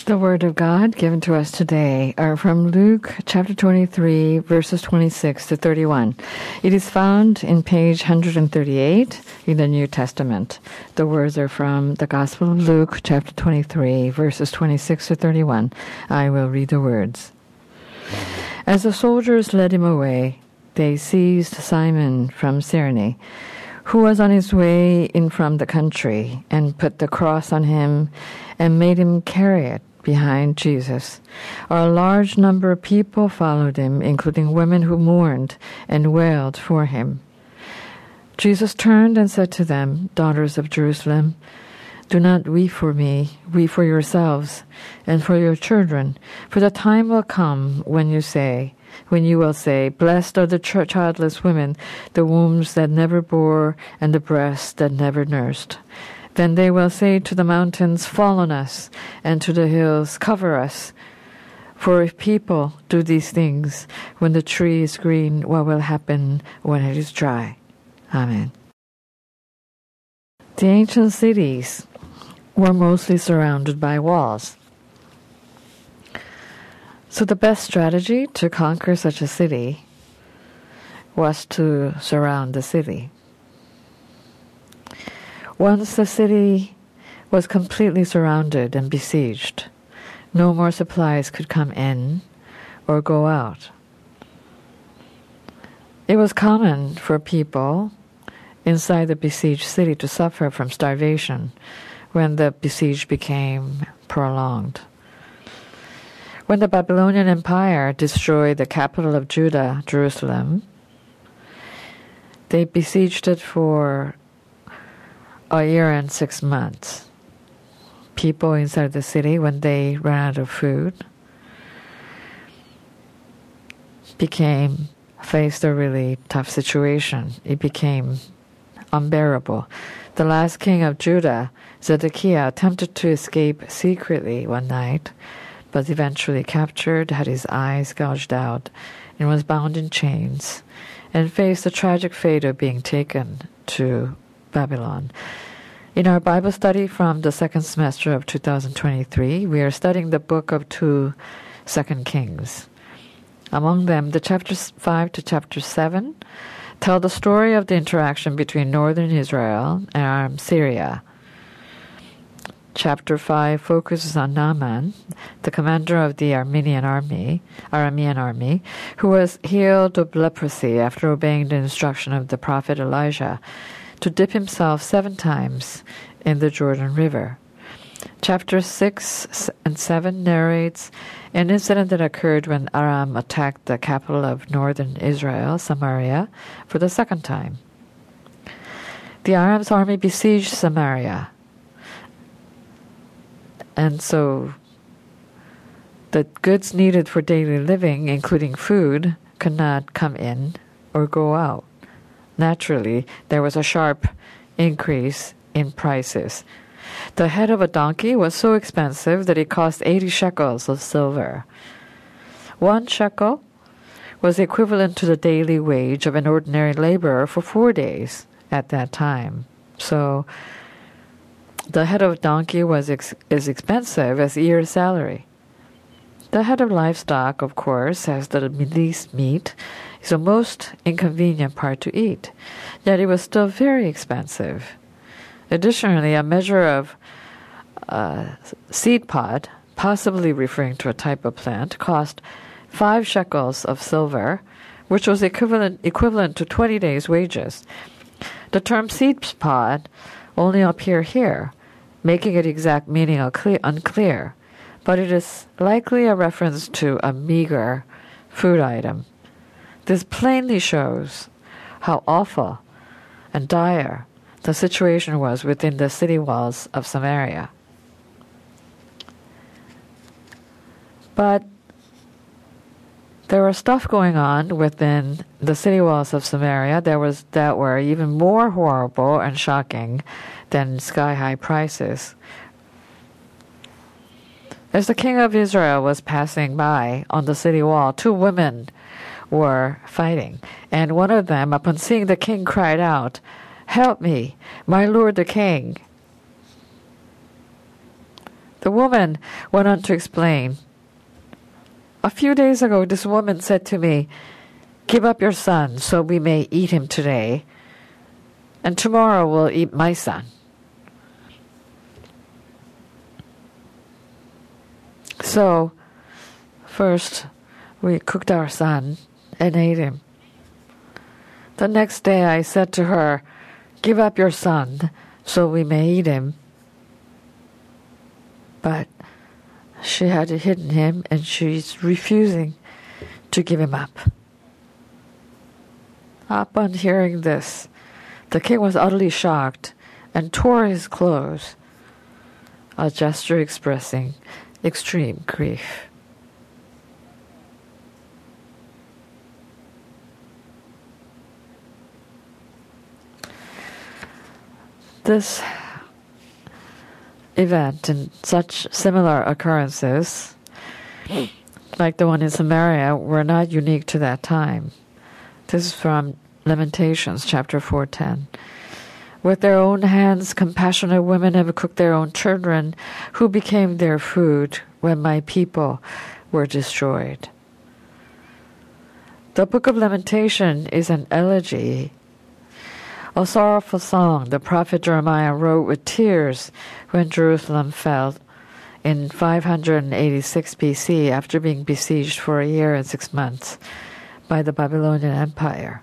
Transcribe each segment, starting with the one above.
The Word of God given to us today are from Luke chapter 23, verses 26 to 31. It is found in page 138 in the New Testament. The words are from the Gospel of Luke chapter 23, verses 26 to 31. I will read the words. As the soldiers led him away, they seized Simon from Cyrene, who was on his way in from the country, and put the cross on him and made him carry it behind Jesus. A large number of people followed him, including women who mourned and wailed for him. Jesus turned and said to them, "Daughters of Jerusalem, do not weep for me, weep for yourselves and for your children, for the time will come when you will say, blessed are the childless women, the wombs that never bore and the breasts that never nursed. Then they will say to the mountains, fall on us, and to the hills, cover us. For if people do these things when the tree is green, what will happen when it is dry?" Amen. The ancient cities were mostly surrounded by walls. So the best strategy to conquer such a city was to surround the city. Once the city was completely surrounded and besieged, no more supplies could come in or go out. It was common for people inside the besieged city to suffer from starvation when the besiege became prolonged. When the Babylonian Empire destroyed the capital of Judah, Jerusalem, they besieged it for a year and 6 months. People inside the city, when they ran out of food, faced a really tough situation. It became unbearable. The last king of Judah, Zedekiah, attempted to escape secretly one night, but eventually captured, had his eyes gouged out, and was bound in chains, and faced the tragic fate of being taken to Babylon. In our Bible study from the second semester of 2023, we are studying the book of 2 Kings. Among them, the chapters 5 to chapter 7 tell the story of the interaction between northern Israel and Syria. Chapter 5 focuses on Naaman, the commander of the Aramean army, who was healed of leprosy after obeying the instruction of the prophet Elijah to dip himself 7 times in the Jordan River. Chapter 6 and 7 narrates an incident that occurred when Aram attacked the capital of northern Israel, Samaria, for the 2nd time. The Aram's army besieged Samaria, and so the goods needed for daily living, including food, could not come in or go out. Naturally, there was a sharp increase in prices. The head of a donkey was so expensive that it cost 80 shekels of silver. 1 shekel was equivalent to the daily wage of an ordinary laborer for 4 days at that time. So the head of a donkey was as expensive as a year's salary. The head of livestock, of course, has the least meat, is the most inconvenient part to eat, yet it was still very expensive. Additionally, a measure of seed pod, possibly referring to a type of plant, cost 5 shekels of silver, which was equivalent to 20 days' wages. The term seed pod only appear here, making its exact meaning unclear, but it is likely a reference to a meager food item. This plainly shows how awful and dire the situation was within the city walls of Samaria. But there was stuff going on within the city walls of Samaria that were even more horrible and shocking than sky-high prices. As the king of Israel was passing by on the city wall, 2 women were fighting, and one of them, upon seeing the king, cried out, "Help me, my lord the king." The woman went on to explain, "A few days ago, this woman said to me, 'Give up your son so we may eat him today, and tomorrow we'll eat my son.' So, first we cooked our son and ate him. The next day I said to her, 'Give up your son so we may eat him.' But she had hidden him and she's refusing to give him up." Upon hearing this, the king was utterly shocked and tore his clothes, a gesture expressing extreme grief. This event and such similar occurrences, like the one in Samaria, were not unique to that time. This is from Lamentations, chapter 4:10. "With their own hands, compassionate women have cooked their own children, who became their food when my people were destroyed." The book of Lamentation is an elegy, a sorrowful song the prophet Jeremiah wrote with tears when Jerusalem fell in 586 BC after being besieged for a year and 6 months by the Babylonian Empire.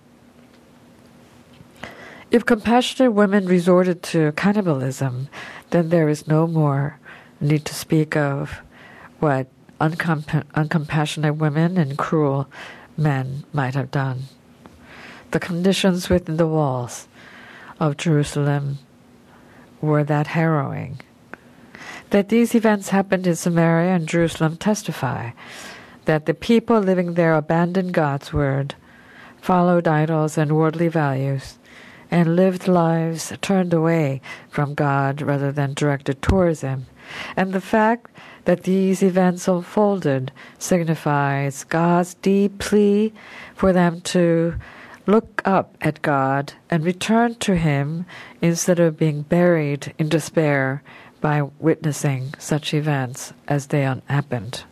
If compassionate women resorted to cannibalism, then there is no more need to speak of what uncompassionate women and cruel men might have done. The conditions within the walls of Jerusalem were that harrowing. That these events happened in Samaria and Jerusalem testify that the people living there abandoned God's word, followed idols and worldly values, and lived lives turned away from God rather than directed towards Him. And the fact that these events unfolded signifies God's deep plea for them to look up at God and return to Him instead of being buried in despair by witnessing such events as they happened.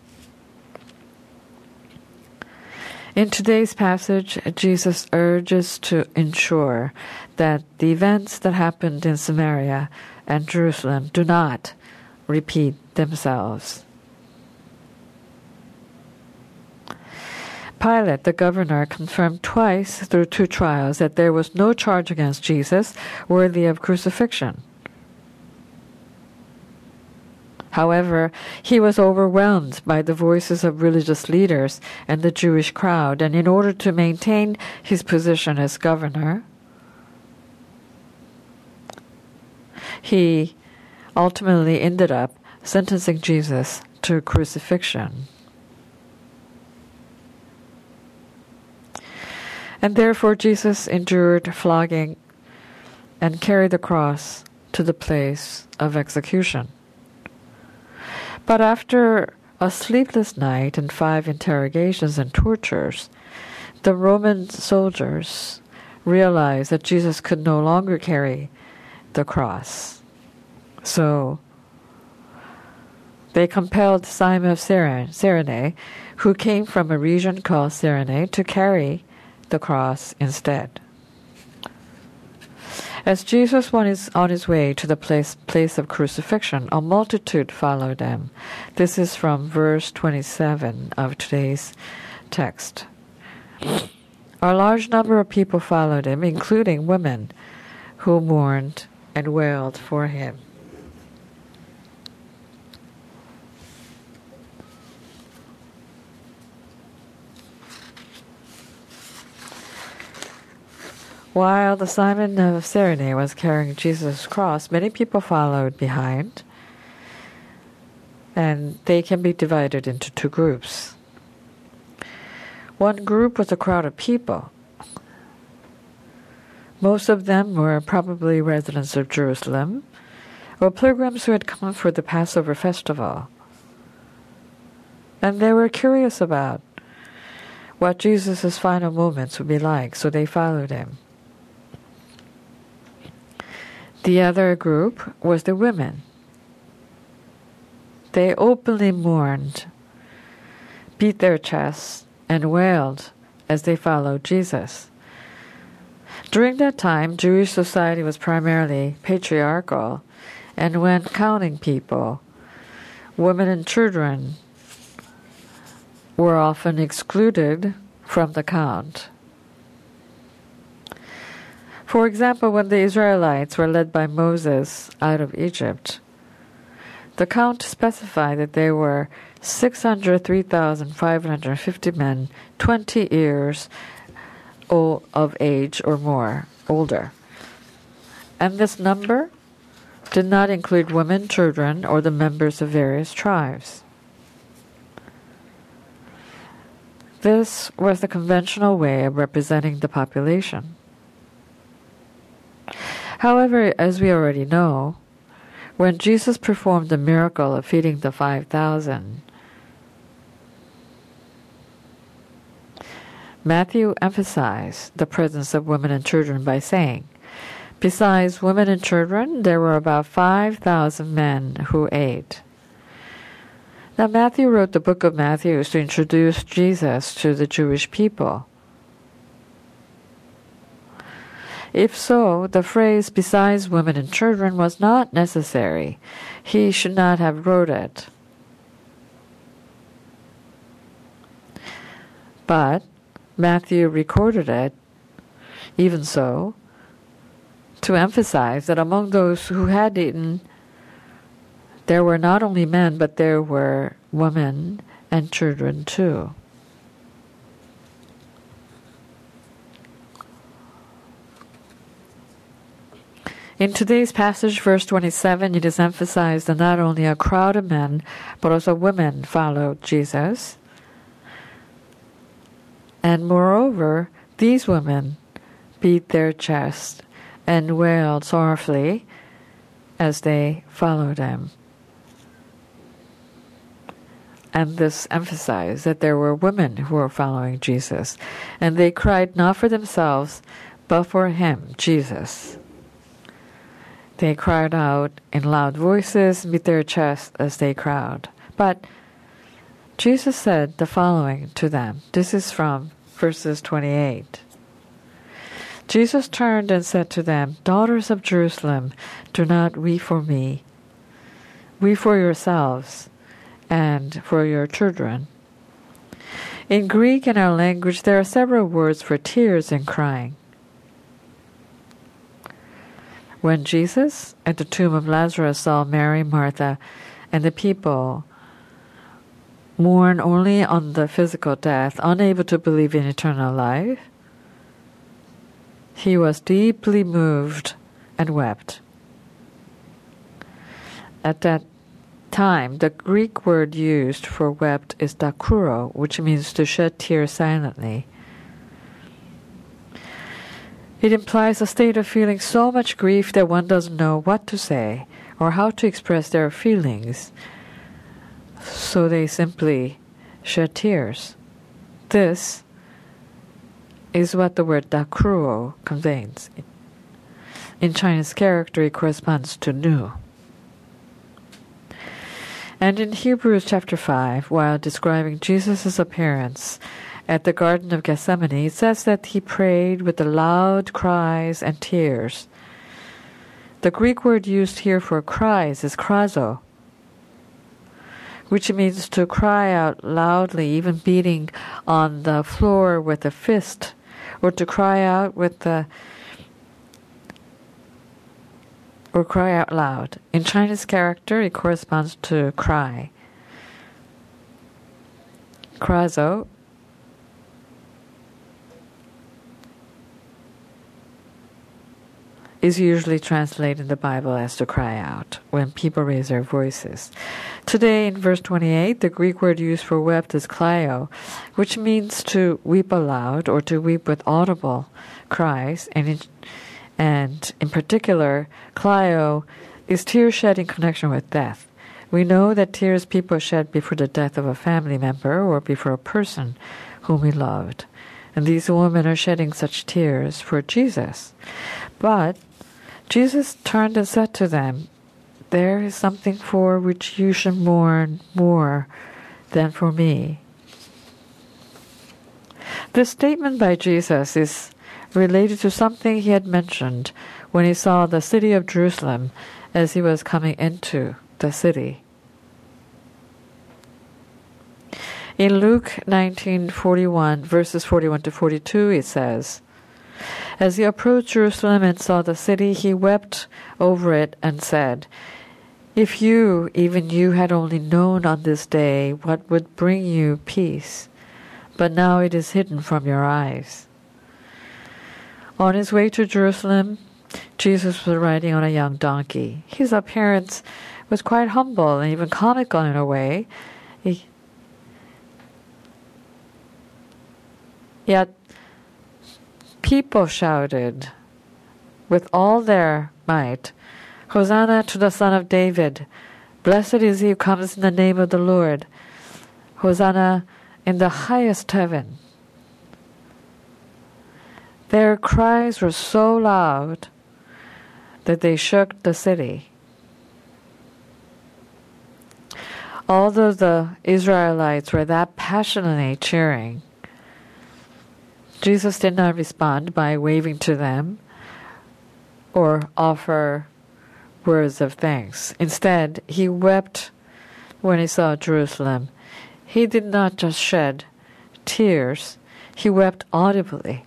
In today's passage, Jesus urges to ensure that the events that happened in Samaria and Jerusalem do not repeat themselves. Pilate, the governor, confirmed twice through 2 trials that there was no charge against Jesus worthy of crucifixion. However, he was overwhelmed by the voices of religious leaders and the Jewish crowd, and in order to maintain his position as governor, he ultimately ended up sentencing Jesus to crucifixion. And therefore Jesus endured flogging and carried the cross to the place of execution. But after a sleepless night and 5 interrogations and tortures, the Roman soldiers realized that Jesus could no longer carry the cross. So they compelled Simon of Cyrene, who came from a region called Cyrene, to carry the cross instead. As Jesus was on his way to the place of crucifixion, a multitude followed him. This is from verse 27 of today's text. A large number of people followed him, including women who mourned and wailed for him. While the Simon of Cyrene was carrying Jesus' cross, many people followed behind, and they can be divided into 2 groups. One group was a crowd of people. Most of them were probably residents of Jerusalem, or pilgrims who had come for the Passover festival. And they were curious about what Jesus' final moments would be like, so they followed him. The other group was the women. They openly mourned, beat their chests, and wailed as they followed Jesus. During that time, Jewish society was primarily patriarchal, and when counting people, women and children were often excluded from the count. For example, when the Israelites were led by Moses out of Egypt, the count specified that there were 603,550 men, 20 years of age or more, older. And this number did not include women, children, or the members of various tribes. This was the conventional way of representing the population. However, as we already know, when Jesus performed the miracle of feeding the 5,000, Matthew emphasized the presence of women and children by saying, besides women and children, there were about 5,000 men who ate. Now, Matthew wrote the book of Matthew to introduce Jesus to the Jewish people. If so, the phrase besides women and children was not necessary. He should not have wrote it. But Matthew recorded it, even so, to emphasize that among those who had eaten, there were not only men, but there were women and children too. In today's passage, verse 27, it is emphasized that not only a crowd of men, but also women followed Jesus. And moreover, these women beat their chests and wailed sorrowfully as they followed him. And this emphasized that there were women who were following Jesus, and they cried not for themselves, but for him, Jesus. They cried out in loud voices, beat their chests as they cried. But Jesus said the following to them. This is from verses 28. Jesus turned and said to them, "Daughters of Jerusalem, do not weep for me. Weep for yourselves and for your children." In Greek, in our language, there are several words for tears and crying. When Jesus, at the tomb of Lazarus, saw Mary, Martha, and the people mourn only on the physical death, unable to believe in eternal life, he was deeply moved and wept. At that time, the Greek word used for wept is dakuro, which means to shed tears silently. It implies a state of feeling so much grief that one doesn't know what to say or how to express their feelings, so they simply shed tears. This is what the word dakuro conveys. In Chinese character, it corresponds to nu. And in Hebrews chapter 5, while describing Jesus' appearance at the Garden of Gethsemane, it says that he prayed with the loud cries and tears. The Greek word used here for cries is krazo, which means to cry out loudly, even beating on the floor with a fist, or to cry out or cry out loud. In Chinese character, it corresponds to cry. Krazo is usually translated in the Bible as to cry out when people raise their voices. Today, in verse 28, the Greek word used for wept is klaio, which means to weep aloud or to weep with audible cries, and in particular, klaio is tears shed in connection with death. We know that tears people shed before the death of a family member or before a person whom we loved. And these women are shedding such tears for Jesus. But Jesus turned and said to them, there is something for which you should mourn more than for me. This statement by Jesus is related to something he had mentioned when he saw the city of Jerusalem as he was coming into the city. In Luke 19:41, verses 41 to 42, it says, "As he approached Jerusalem and saw the city, he wept over it and said, 'If you, even you, had only known on this day what would bring you peace, but now it is hidden from your eyes.'" On his way to Jerusalem, Jesus was riding on a young donkey. His appearance was quite humble and even comical in a way. Yet people shouted with all their might, "Hosanna to the Son of David! Blessed is he who comes in the name of the Lord! Hosanna in the highest heaven!" Their cries were so loud that they shook the city. Although the Israelites were that passionately cheering, Jesus did not respond by waving to them or offer words of thanks. Instead, he wept when he saw Jerusalem. He did not just shed tears, he wept audibly.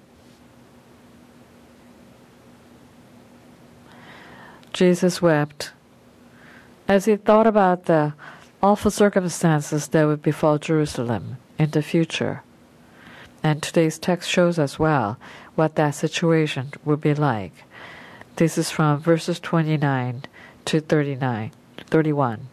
Jesus wept as he thought about the awful circumstances that would befall Jerusalem in the future. And today's text shows us well what that situation would be like. This is from verses 29 to 31.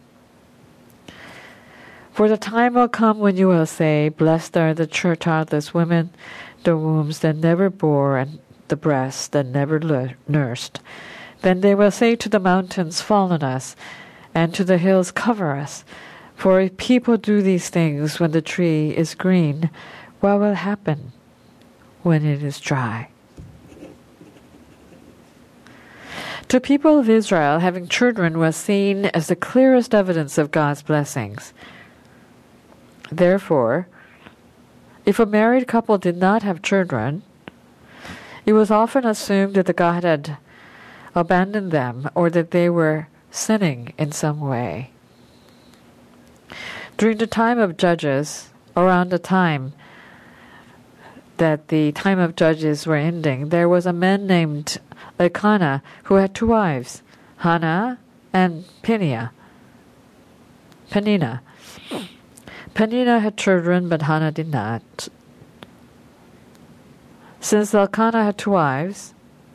"For the time will come when you will say, 'Blessed are the childless women, the wombs that never bore, and the breasts that never nursed.' Then they will say to the mountains, 'Fall on us,' and to the hills, 'Cover us.' For if people do these things when the tree is green, what will happen when it is dry?" To people of Israel, having children was seen as the clearest evidence of God's blessings. Therefore, if a married couple did not have children, it was often assumed that the God had abandoned them or that they were sinning in some way. During the time of Judges, around the time that the time of Judges were ending, there was a man named Elkanah who had two wives, Hannah and Peninnah. Peninnah had children, but Hannah did not. Since Elkanah had two wives,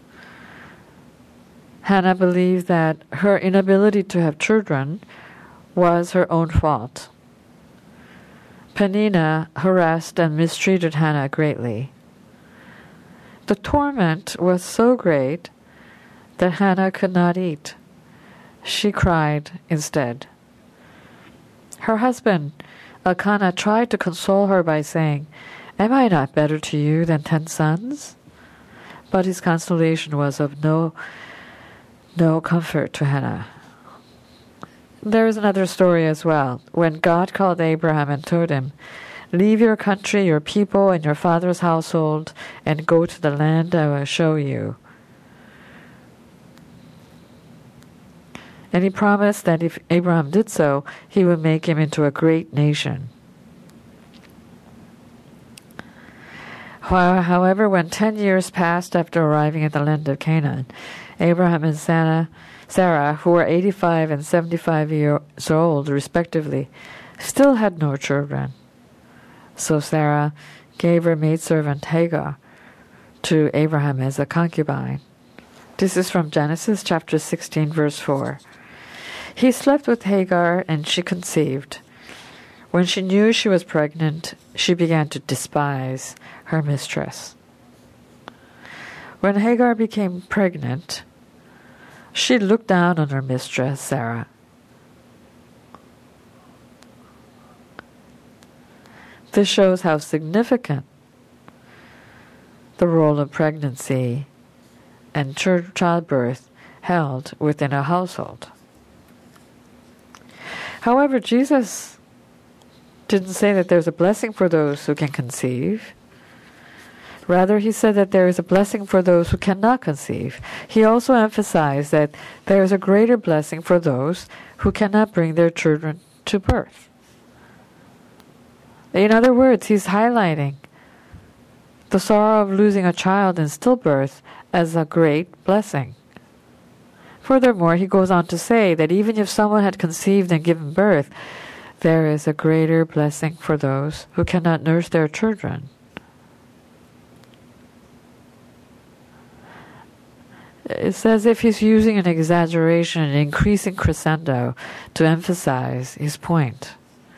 Hannah believed that her inability to have children was her own fault. Peninnah harassed and mistreated Hannah greatly. The torment was so great that Hannah could not eat. She cried instead. Her husband, Elkanah, tried to console her by saying, "Am I not better to you than 10 sons?" But his consolation was of no comfort to Hannah. There is another story as well. When God called Abraham and told him, "Leave your country, your people, and your father's household, and go to the land I will show you." And he promised that if Abraham did so, he would make him into a great nation. However, when 10 years passed after arriving at the land of Canaan, Abraham and Sarah, who were 85 and 75 years old respectively, still had no children. So Sarah gave her maidservant Hagar to Abraham as a concubine. This is from Genesis chapter 16, verse 4. He slept with Hagar, and she conceived. When she knew she was pregnant, she began to despise her mistress. When Hagar became pregnant, she looked down on her mistress, Sarah. This shows how significant the role of pregnancy and childbirth held within a household. However, Jesus didn't say that there's a blessing for those who can conceive. Rather, he said that there is a blessing for those who cannot conceive. He also emphasized that there is a greater blessing for those who cannot bring their children to birth. In other words, he's highlighting the sorrow of losing a child in stillbirth as a great blessing. Furthermore, he goes on to say that even if someone had conceived and given birth, there is a greater blessing for those who cannot nurse their children. It's as if he's using an exaggeration, an increasing crescendo to emphasize his point.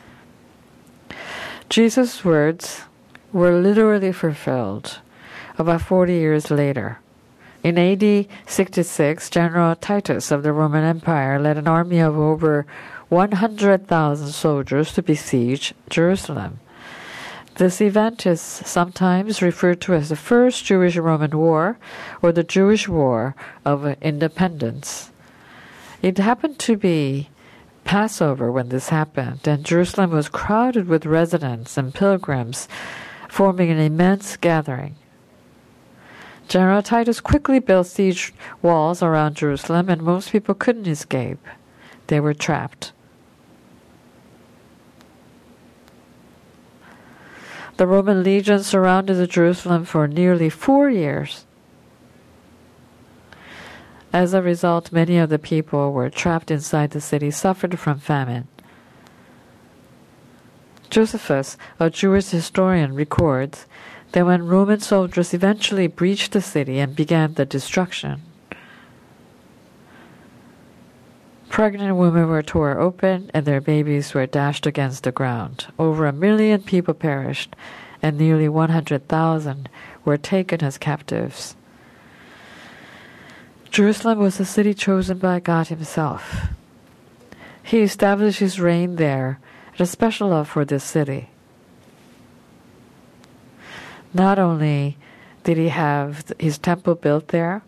Jesus' words were literally fulfilled about 40 years later. In AD 66, General Titus of the Roman Empire led an army of over 100,000 soldiers to besiege Jerusalem. This event is sometimes referred to as the First Jewish-Roman War or the Jewish War of Independence. It happened to be Passover when this happened, and Jerusalem was crowded with residents and pilgrims, forming an immense gathering. General Titus quickly built siege walls around Jerusalem, and most people couldn't escape. They were trapped. The Roman legion surrounded Jerusalem for nearly 4 years. As a result, many of the people were trapped inside the city, suffered from famine. Josephus, a Jewish historian, records that when Roman soldiers eventually breached the city and began the destruction, pregnant women were torn open and their babies were dashed against the ground. Over 1 million people perished, and nearly 100,000 were taken as captives. Jerusalem was the city chosen by God himself. He established his reign there and a special love for this city. Not only did he have his temple built there,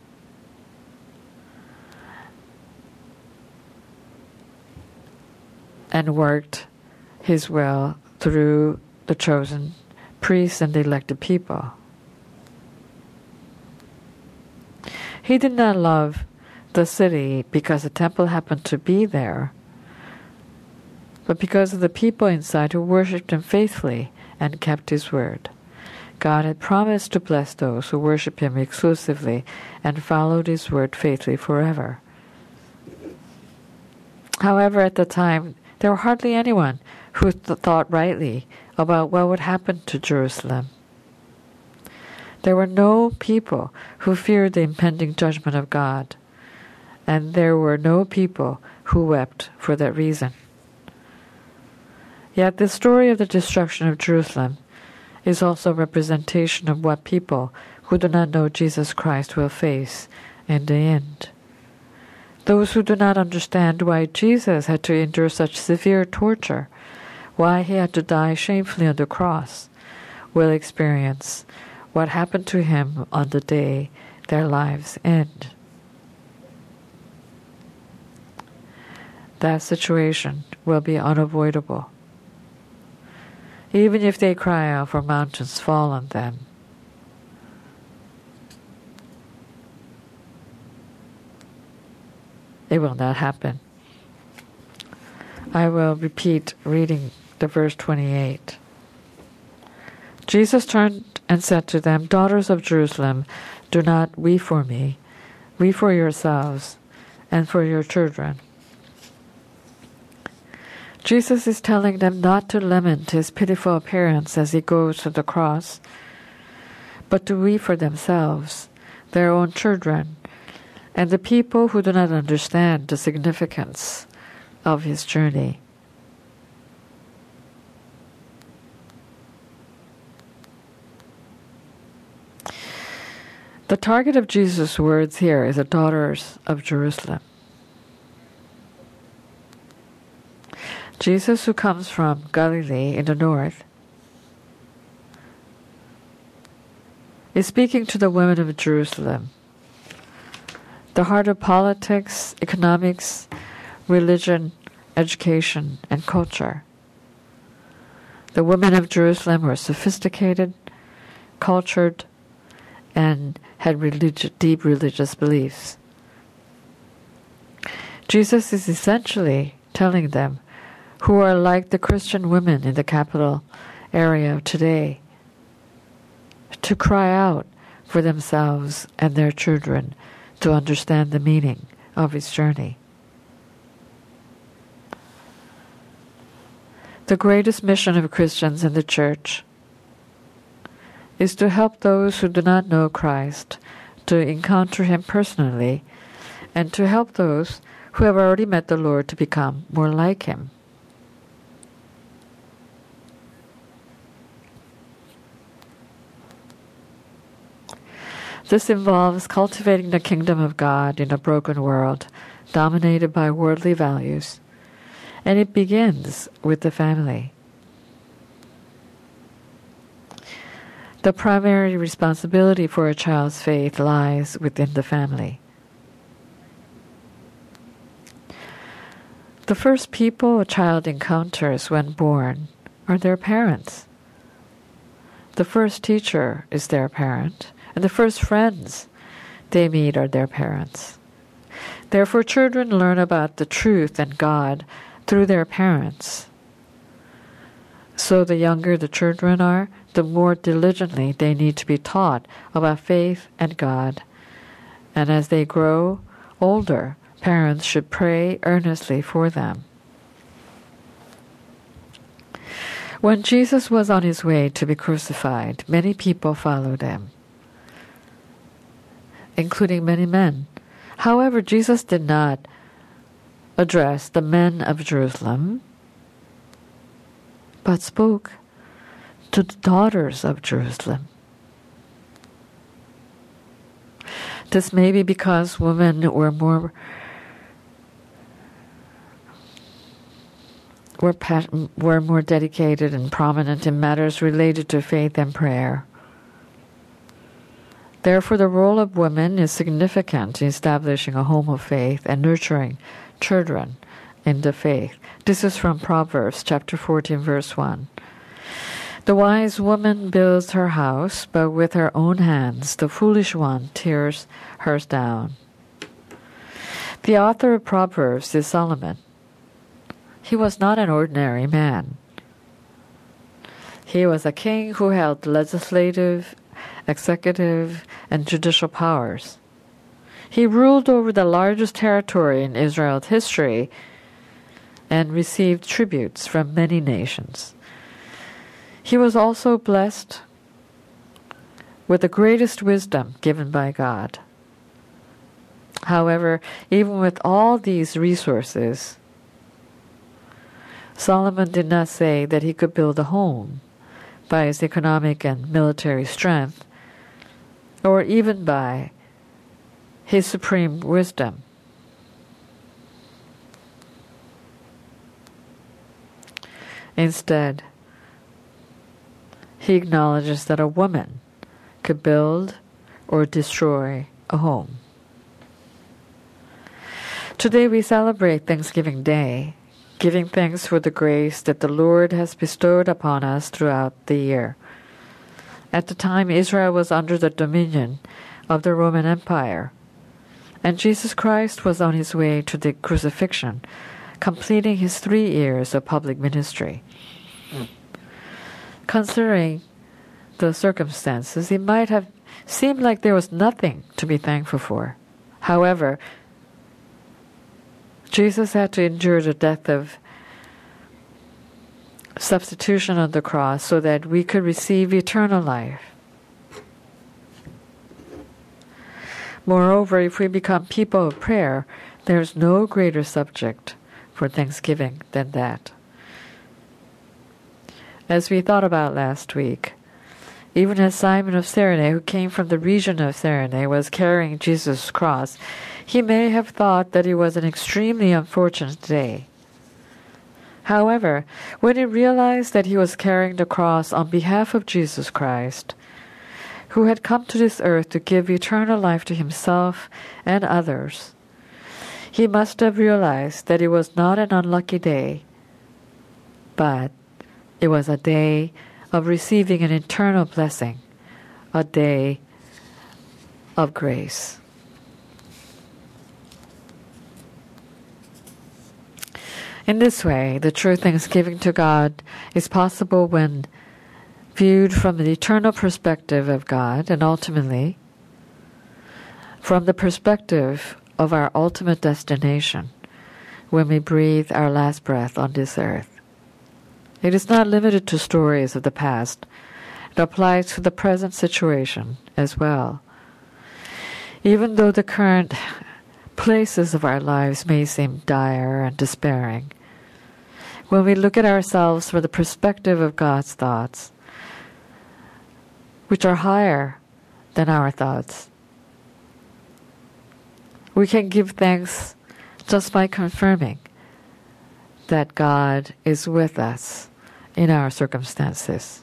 and worked his will through the chosen priests and the elected people. He did not love the city because the temple happened to be there, but because of the people inside who worshipped him faithfully and kept his word. God had promised to bless those who worship him exclusively and followed his word faithfully forever. However, at the time, there were hardly anyone who thought rightly about what would happen to Jerusalem. There were no people who feared the impending judgment of God, and there were no people who wept for that reason. Yet the story of the destruction of Jerusalem is also a representation of what people who do not know Jesus Christ will face in the end. Those who do not understand why Jesus had to endure such severe torture, why he had to die shamefully on the cross, will experience what happened to him on the day their lives end. That situation will be unavoidable. Even if they cry out for mountains fall on them, it will not happen. I will repeat reading the verse 28. Jesus turned and said to them, "Daughters of Jerusalem, do not weep for me. Weep for yourselves and for your children." Jesus is telling them not to lament his pitiful appearance as he goes to the cross, but to weep for themselves, their own children, and the people who do not understand the significance of his journey. The target of Jesus' words here is the daughters of Jerusalem. Jesus, who comes from Galilee in the north, is speaking to the women of Jerusalem, the heart of politics, economics, religion, education, and culture. The women of Jerusalem were sophisticated, cultured, and had deep religious beliefs. Jesus is essentially telling them, who are like the Christian women in the capital area of today, to cry out for themselves and their children to understand the meaning of his journey. The greatest mission of Christians in the church is to help those who do not know Christ to encounter him personally, and to help those who have already met the Lord to become more like him. This involves cultivating the kingdom of God in a broken world dominated by worldly values, and it begins with the family. The primary responsibility for a child's faith lies within the family. The first people a child encounters when born are their parents. The first teacher is their parent, and the first friends they meet are their parents. Therefore, children learn about the truth and God through their parents. So the younger the children are, the more diligently they need to be taught about faith and God. And as they grow older, parents should pray earnestly for them. When Jesus was on his way to be crucified, many people followed him, including many men. However, Jesus did not address the men of Jerusalem, but spoke to the daughters of Jerusalem. This may be because women were more dedicated and prominent in matters related to faith and prayer. Therefore, the role of women is significant in establishing a home of faith and nurturing children in the faith. This is from Proverbs chapter 14, verse 1. The wise woman builds her house, but with her own hands the foolish one tears hers down. The author of Proverbs is Solomon. He was not an ordinary man. He was a king who held legislative, executive, and judicial powers. He ruled over the largest territory in Israel's history and received tributes from many nations. He was also blessed with the greatest wisdom given by God. However, even with all these resources, Solomon did not say that he could build a home by his economic and military strength, or even by his supreme wisdom. Instead, he acknowledges that a woman could build or destroy a home. Today we celebrate Thanksgiving Day, giving thanks for the grace that the Lord has bestowed upon us throughout the year. At the time, Israel was under the dominion of the Roman Empire, and Jesus Christ was on his way to the crucifixion, completing his 3 years of public ministry. Considering the circumstances, it might have seemed like there was nothing to be thankful for. However, Jesus had to endure the death of substitution on the cross so that we could receive eternal life. Moreover, if we become people of prayer, there is no greater subject for thanksgiving than that. As we thought about last week, even as Simon of Cyrene, who came from the region of Cyrene, was carrying Jesus' cross, he may have thought that it was an extremely unfortunate day. However, when he realized that he was carrying the cross on behalf of Jesus Christ, who had come to this earth to give eternal life to himself and others, He must have realized that it was not an unlucky day, but it was a day of receiving an eternal blessing, a day of grace. In this way, the true thanksgiving to God is possible when viewed from the eternal perspective of God and ultimately from the perspective of our ultimate destination when we breathe our last breath on this earth. It is not limited to stories of the past. It applies to the present situation as well. Even though the current places of our lives may seem dire and despairing, when we look at ourselves from the perspective of God's thoughts, which are higher than our thoughts, we can give thanks just by confirming that God is with us in our circumstances.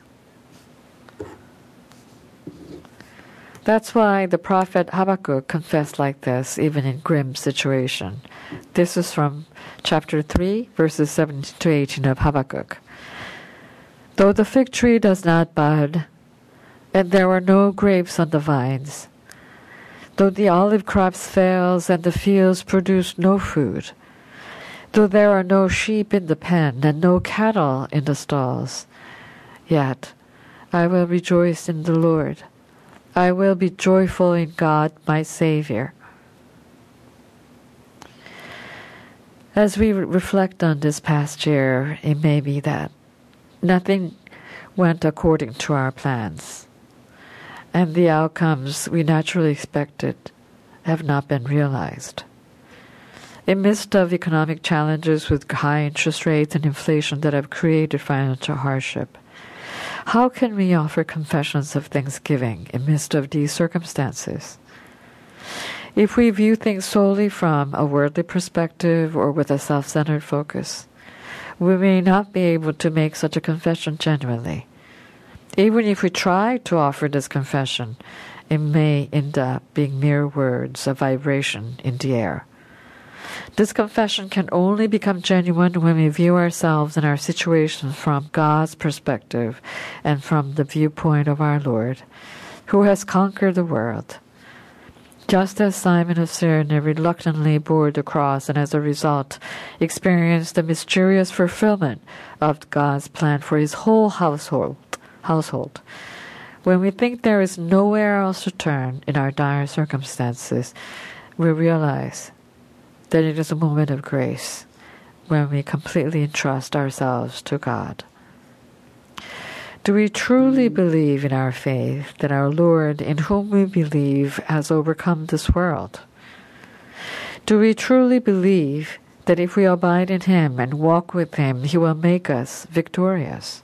That's why the prophet Habakkuk confessed like this, even in grim situation. This is from chapter 3, verses 17 to 18 of Habakkuk. Though the fig tree does not bud, and there are no grapes on the vines, though the olive crops fails and the fields produce no food, though there are no sheep in the pen and no cattle in the stalls, yet I will rejoice in the Lord. I will be joyful in God, my Savior. As we reflect on this past year, it may be that nothing went according to our plans, and the outcomes we naturally expected have not been realized. In midst of economic challenges with high interest rates and inflation that have created financial hardship, how can we offer confessions of thanksgiving in midst of these circumstances? If we view things solely from a worldly perspective or with a self-centered focus, we may not be able to make such a confession genuinely. Even if we try to offer this confession, it may end up being mere words, a vibration in the air. This confession can only become genuine when we view ourselves and our situation from God's perspective and from the viewpoint of our Lord, who has conquered the world. Just as Simon of Cyrene reluctantly bore the cross and as a result experienced the mysterious fulfillment of God's plan for his whole household. When we think there is nowhere else to turn in our dire circumstances, we realize that it is a moment of grace when we completely entrust ourselves to God. Do we truly believe in our faith that our Lord, in whom we believe, has overcome this world? Do we truly believe that if we abide in Him and walk with Him, He will make us victorious?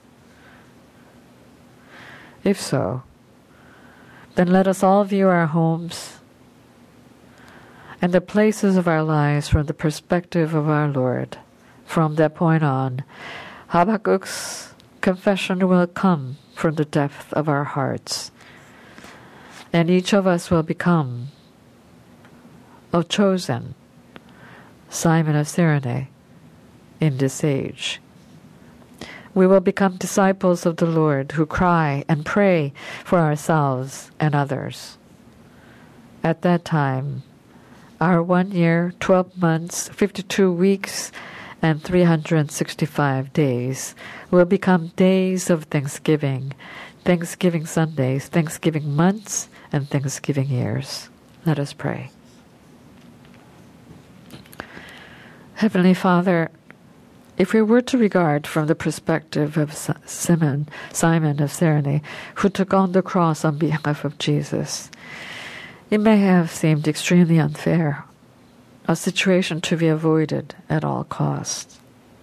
If so, then let us all view our homes and the places of our lives from the perspective of our Lord. From that point on, Habakkuk's confession will come from the depth of our hearts, and each of us will become a chosen Simon of Cyrene in this age. We will become disciples of the Lord who cry and pray for ourselves and others. At that time, our 1 year, 12 months, 52 weeks, and 365 days will become days of Thanksgiving, Thanksgiving Sundays, Thanksgiving months, and Thanksgiving years. Let us pray. Heavenly Father, if we were to regard from the perspective of Simon of Cyrene, who took on the cross on behalf of Jesus, it may have seemed extremely unfair, a situation to be avoided at all costs.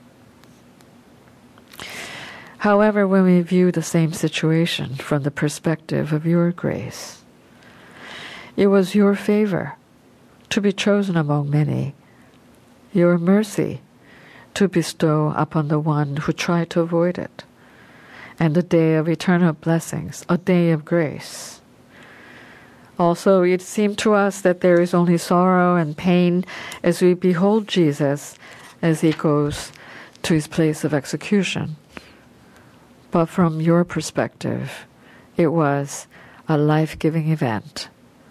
However, when we view the same situation from the perspective of your grace, it was your favor to be chosen among many, your mercy to bestow upon the one who tried to avoid it, and a day of eternal blessings, a day of grace. Also, it seemed to us that there is only sorrow and pain as we behold Jesus as he goes to his place of execution. But from your perspective, it was a life-giving event.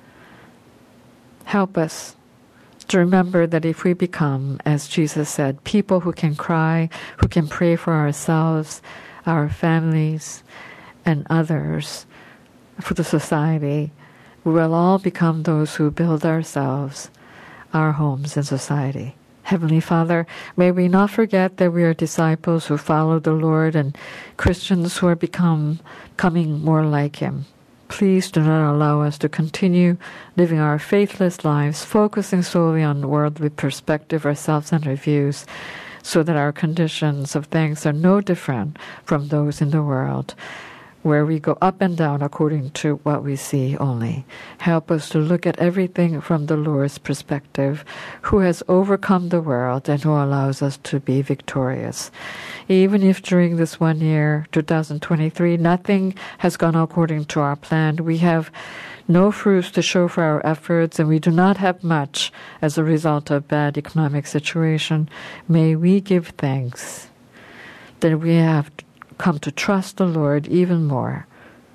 Help us to remember that if we become, as Jesus said, people who can cry, who can pray for ourselves, our families, and others, for the society, we will all become those who build ourselves, our homes, and society. Heavenly Father, may we not forget that we are disciples who follow the Lord and Christians who are becoming more like Him. Please do not allow us to continue living our faithless lives, focusing solely on worldly perspective or self-centered views, so that our conditions of thanks are no different from those in the world, where we go up and down according to what we see only. Help us to look at everything from the Lord's perspective, who has overcome the world and who allows us to be victorious. Even if during this 1 year, 2023, nothing has gone according to our plan, we have no fruits to show for our efforts, and we do not have much as a result of bad economic situation, may we give thanks that we have come to trust the Lord even more.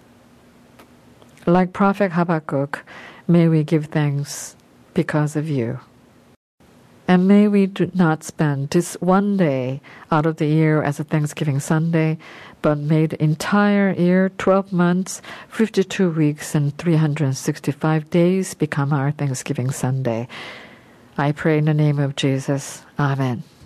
Like Prophet Habakkuk, may we give thanks because of you. And may we do not spend this one day out of the year as a Thanksgiving Sunday, but may the entire year, 12 months, 52 weeks, and 365 days become our Thanksgiving Sunday. I pray in the name of Jesus. Amen.